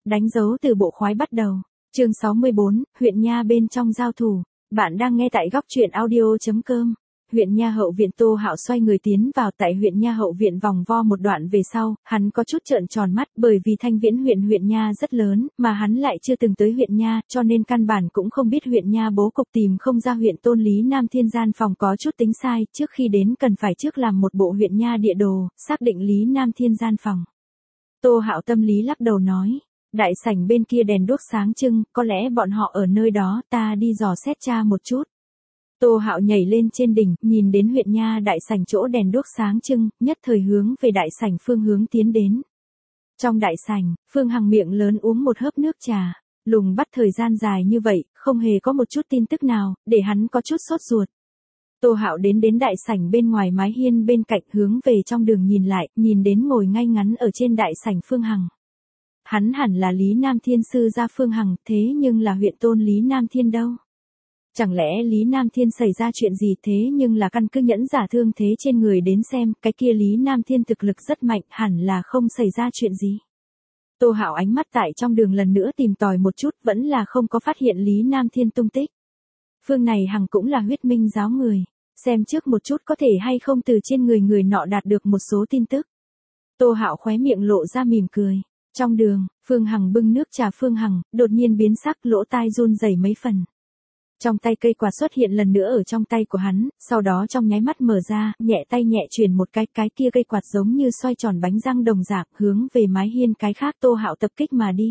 Đánh dấu từ bộ khoái bắt đầu. Chương 64, huyện Nha bên trong giao thủ. Bạn đang nghe tại góc truyện audio.com. Huyện Nha hậu viện. Tô Hạo xoay người tiến vào tại huyện Nha hậu viện vòng vo một đoạn về sau, hắn có chút trợn tròn mắt bởi vì Thanh Viễn huyện Nha rất lớn, mà hắn lại chưa từng tới huyện Nha, cho nên căn bản cũng không biết huyện Nha bố cục tìm không ra huyện Tôn Lý Nam Thiên gian phòng có chút tính sai, trước khi đến cần phải trước làm một bộ huyện Nha địa đồ, xác định Lý Nam Thiên gian phòng. Tô Hạo tâm lý lắc đầu nói. Đại sảnh bên kia đèn đuốc sáng trưng, có lẽ bọn họ ở nơi đó, ta đi dò xét tra một chút. Tô Hạo nhảy lên trên đỉnh, nhìn đến huyện Nha đại sảnh chỗ đèn đuốc sáng trưng, nhất thời hướng về đại sảnh phương hướng tiến đến. Trong đại sảnh, Phương Hằng miệng lớn uống một hớp nước trà, lùng bắt thời gian dài như vậy, không hề có một chút tin tức nào, để hắn có chút sốt ruột. Tô Hạo đến đại sảnh bên ngoài mái hiên bên cạnh hướng về trong đường nhìn lại, nhìn đến ngồi ngay ngắn ở trên đại sảnh Phương Hằng. Hắn hẳn là Lý Nam Thiên sư gia Phương Hằng, thế nhưng là huyện Tôn Lý Nam Thiên đâu? Chẳng lẽ Lý Nam Thiên xảy ra chuyện gì thế nhưng là căn cứ nhẫn giả thương thế trên người đến xem, cái kia Lý Nam Thiên thực lực rất mạnh, hẳn là không xảy ra chuyện gì. Tô Hạo ánh mắt tại trong đường lần nữa tìm tòi một chút, vẫn là không có phát hiện Lý Nam Thiên tung tích. Phương này Hằng cũng là huyết minh giáo người, xem trước một chút có thể hay không từ trên người nọ đạt được một số tin tức. Tô Hạo khóe miệng lộ ra mỉm cười. Trong đường, Phương Hằng bưng nước trà. Phương Hằng đột nhiên biến sắc, lỗ tai run rẩy mấy phần. Trong tay cây quạt xuất hiện lần nữa ở trong tay của hắn, sau đó trong nháy mắt mở ra, nhẹ tay nhẹ chuyển một cái kia cây quạt giống như xoay tròn bánh răng đồng dạng, hướng về mái hiên cái khác Tô Hạo tập kích mà đi.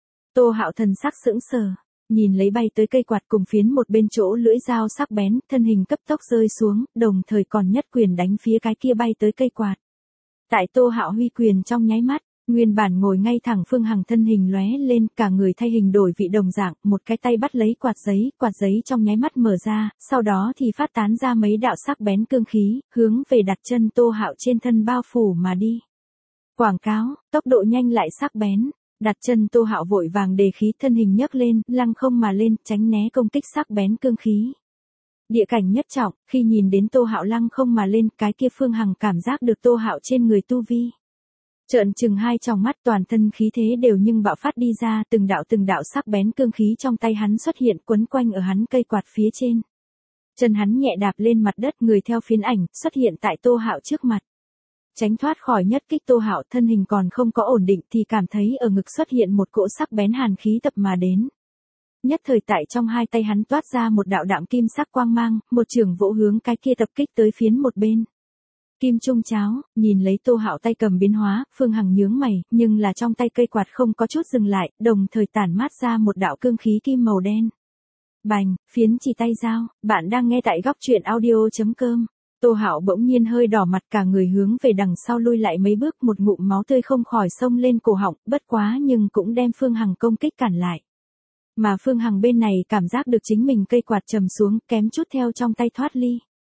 Tô Hạo thần sắc sững sờ, nhìn lấy bay tới cây quạt cùng phiến một bên chỗ lưỡi dao sắc bén, thân hình cấp tốc rơi xuống, đồng thời còn nhất quyền đánh phía cái kia bay tới cây quạt. Tại Tô Hạo huy quyền trong nháy mắt, nguyên bản ngồi ngay thẳng Phương Hằng thân hình lóe lên, cả người thay hình đổi vị đồng dạng, một cái tay bắt lấy quạt giấy trong nháy mắt mở ra, sau đó thì phát tán ra mấy đạo sắc bén cương khí, hướng về đặt chân Tô Hạo trên thân bao phủ mà đi. Quảng cáo, tốc độ nhanh lại sắc bén, đặt chân Tô Hạo vội vàng đề khí, thân hình nhấc lên, lăng không mà lên, tránh né công kích sắc bén cương khí. Địa cảnh nhất trọng, khi nhìn đến Tô Hạo lăng không mà lên, cái kia Phương Hằng cảm giác được Tô Hạo trên người tu vi. Trợn trừng hai tròng mắt, toàn thân khí thế đều nhưng bạo phát đi ra, từng đạo sắc bén cương khí trong tay hắn xuất hiện quấn quanh ở hắn cây quạt phía trên. Chân hắn nhẹ đạp lên mặt đất, người theo phiến ảnh, xuất hiện tại Tô Hạo trước mặt. Tránh thoát khỏi nhất kích, Tô Hạo thân hình còn không có ổn định thì cảm thấy ở ngực xuất hiện một cỗ sắc bén hàn khí tập mà đến. Nhất thời tại trong hai tay hắn toát ra một đạo đạm kim sắc quang mang, một chưởng vỗ hướng cái kia tập kích tới phiến một bên. Kim trung cháo, nhìn lấy Tô Hạo tay cầm biến hóa, Phương Hằng nhướng mày, nhưng là trong tay cây quạt không có chút dừng lại, đồng thời tản mát ra một đạo cương khí kim màu đen. Bành, phiến chỉ tay dao, bạn đang nghe tại góc truyện audio.com. Tô Hạo bỗng nhiên hơi đỏ mặt, cả người hướng về đằng sau lui lại mấy bước, một ngụm máu tươi không khỏi xông lên cổ họng, bất quá nhưng cũng đem Phương Hằng công kích cản lại. Mà Phương Hằng bên này cảm giác được chính mình cây quạt trầm xuống, kém chút theo trong tay thoát ly.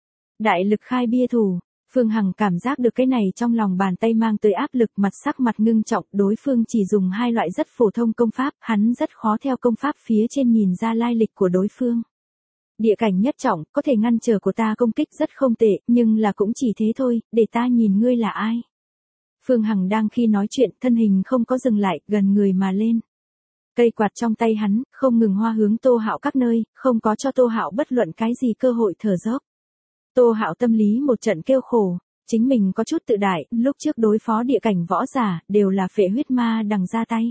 Đại lực khai bia thủ. Phương Hằng cảm giác được cái này trong lòng bàn tay mang tới áp lực, sắc mặt ngưng trọng, đối phương chỉ dùng hai loại rất phổ thông công pháp, hắn rất khó theo công pháp phía trên nhìn ra lai lịch của đối phương. Địa cảnh nhất trọng, có thể ngăn trở của ta công kích rất không tệ, nhưng là cũng chỉ thế thôi, để ta nhìn ngươi là ai. Phương Hằng đang khi nói chuyện, thân hình không có dừng lại, gần người mà lên. Cây quạt trong tay hắn, không ngừng hoa hướng Tô Hạo các nơi, không có cho Tô Hạo bất luận cái gì cơ hội thở dốc. Tô Hạo tâm lý một trận kêu khổ, chính mình có chút tự đại, lúc trước đối phó địa cảnh võ giả, đều là Phệ Huyết Ma Đằng ra tay.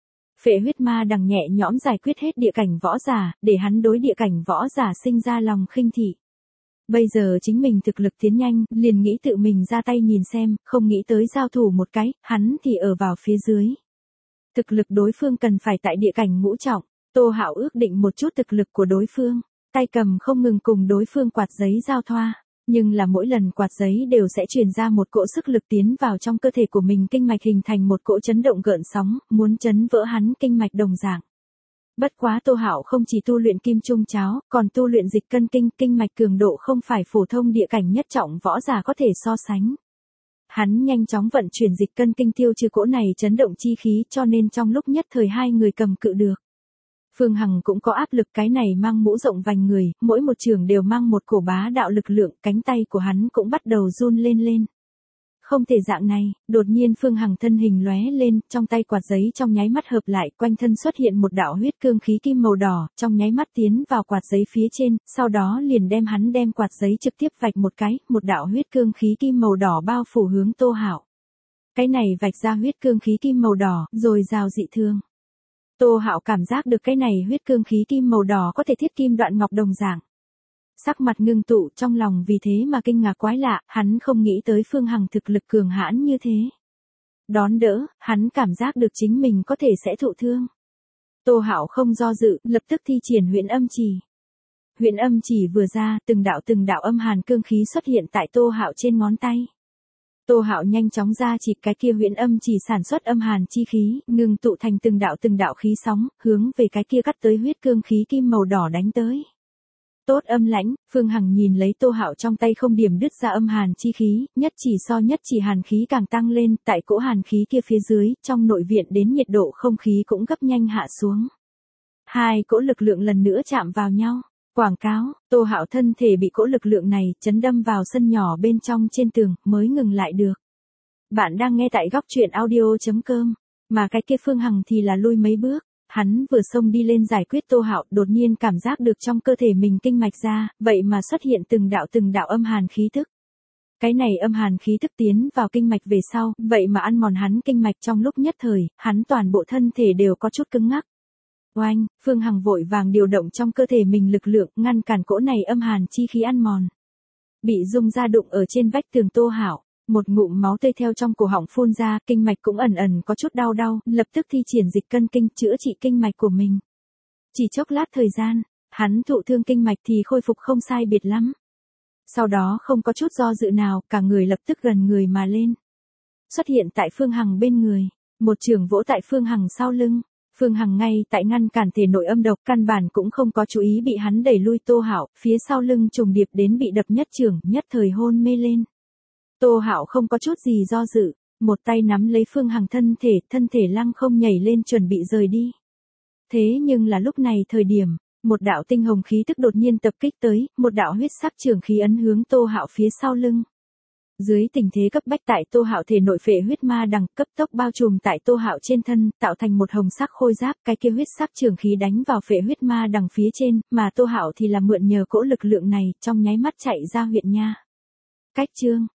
Phệ Huyết Ma Đằng nhẹ nhõm giải quyết hết địa cảnh võ giả, để hắn đối địa cảnh võ giả sinh ra lòng khinh thị. Bây giờ chính mình thực lực tiến nhanh, liền nghĩ tự mình ra tay nhìn xem, không nghĩ tới giao thủ một cái, hắn thì ở vào phía dưới. Thực lực đối phương cần phải tại địa cảnh ngũ trọng, Tô Hạo ước định một chút thực lực của đối phương. Tay cầm không ngừng cùng đối phương quạt giấy giao thoa, nhưng là mỗi lần quạt giấy đều sẽ truyền ra một cỗ sức lực tiến vào trong cơ thể của mình, kinh mạch hình thành một cỗ chấn động gợn sóng, muốn chấn vỡ hắn kinh mạch đồng dạng. Bất quá Tô Hạo không chỉ tu luyện kim trung cháo, còn tu luyện dịch cân kinh, kinh mạch cường độ không phải phổ thông địa cảnh nhất trọng võ giả có thể so sánh. Hắn nhanh chóng vận chuyển dịch cân kinh tiêu trừ cỗ này chấn động chi khí, cho nên trong lúc nhất thời hai người cầm cự được. Phương Hằng cũng có áp lực, cái này mang mũ rộng vành người, mỗi một trường đều mang một cổ bá đạo lực lượng, cánh tay của hắn cũng bắt đầu run lên. Không thể dạng này, đột nhiên Phương Hằng thân hình lóe lên, trong tay quạt giấy trong nháy mắt hợp lại, quanh thân xuất hiện một đạo huyết cương khí kim màu đỏ, trong nháy mắt tiến vào quạt giấy phía trên, sau đó liền đem quạt giấy trực tiếp vạch một cái, một đạo huyết cương khí kim màu đỏ bao phủ hướng Tô Hạo. Cái này vạch ra huyết cương khí kim màu đỏ, rồi rào dị thương. Tô Hạo cảm giác được cái này huyết cương khí kim màu đỏ có thể thiết kim đoạn ngọc đồng dạng. Sắc mặt ngưng tụ trong lòng vì thế mà kinh ngạc quái lạ, hắn không nghĩ tới Phương Hằng thực lực cường hãn như thế. Đón đỡ, hắn cảm giác được chính mình có thể sẽ thụ thương. Tô Hạo không do dự, lập tức thi triển Huyễn Âm Chỉ. Huyễn Âm Chỉ vừa ra, từng đạo âm hàn cương khí xuất hiện tại Tô Hạo trên ngón tay. Tô Hạo nhanh chóng ra chỉ cái kia Huyễn Âm Chỉ sản xuất âm hàn chi khí, ngừng tụ thành từng đạo khí sóng, hướng về cái kia cắt tới huyết cương khí kim màu đỏ đánh tới. Tốt âm lãnh, Phương Hằng nhìn lấy Tô Hạo trong tay không điểm đứt ra âm hàn chi khí, nhất chỉ hàn khí càng tăng lên, tại cỗ hàn khí kia phía dưới, trong nội viện đến nhiệt độ không khí cũng gấp nhanh hạ xuống. Hai cỗ lực lượng lần nữa chạm vào nhau. Quảng cáo, Tô Hạo thân thể bị cỗ lực lượng này chấn đâm vào sân nhỏ bên trong trên tường, mới ngừng lại được. Bạn đang nghe tại góc truyện audio.com, mà cái kia Phương Hằng thì là lui mấy bước. Hắn vừa xông đi lên giải quyết Tô Hạo, đột nhiên cảm giác được trong cơ thể mình kinh mạch ra, vậy mà xuất hiện từng đạo âm hàn khí tức. Cái này âm hàn khí tức tiến vào kinh mạch về sau, vậy mà ăn mòn hắn kinh mạch trong lúc nhất thời, hắn toàn bộ thân thể đều có chút cứng ngắc. Oanh, Phương Hằng vội vàng điều động trong cơ thể mình lực lượng, ngăn cản cỗ này âm hàn chi khí ăn mòn. Bị rung ra đụng ở trên vách tường Tô Hạo. Một ngụm máu tươi theo trong cổ họng phun ra, kinh mạch cũng ẩn có chút đau, lập tức thi triển dịch cân kinh chữa trị kinh mạch của mình. Chỉ chốc lát thời gian, hắn thụ thương kinh mạch thì khôi phục không sai biệt lắm. Sau đó không có chút do dự nào, cả người lập tức gần người mà lên. Xuất hiện tại Phương Hằng bên người, một chưởng vỗ tại Phương Hằng sau lưng. Phương Hằng ngay tại ngăn cản thể nội âm độc, căn bản cũng không có chú ý bị hắn đẩy lui Tô Hạo, phía sau lưng trùng điệp đến bị đập nhất chưởng, nhất thời hôn mê lên. Tô Hạo không có chút gì do dự, một tay nắm lấy Phương Hằng thân thể lăng không nhảy lên chuẩn bị rời đi. Thế nhưng là lúc này thời điểm, một đạo tinh hồng khí tức đột nhiên tập kích tới, một đạo huyết sắc trường khí ấn hướng Tô Hạo phía sau lưng. Dưới tình thế cấp bách tại Tô Hạo thể nội phệ huyết ma đằng cấp tốc bao trùm tại Tô Hạo trên thân, tạo thành một hồng sắc khôi giáp, cái kia huyết sắc trường khí đánh vào phệ huyết ma đằng phía trên, mà Tô Hạo thì là mượn nhờ cỗ lực lượng này, trong nháy mắt chạy ra huyện nha. Cách chương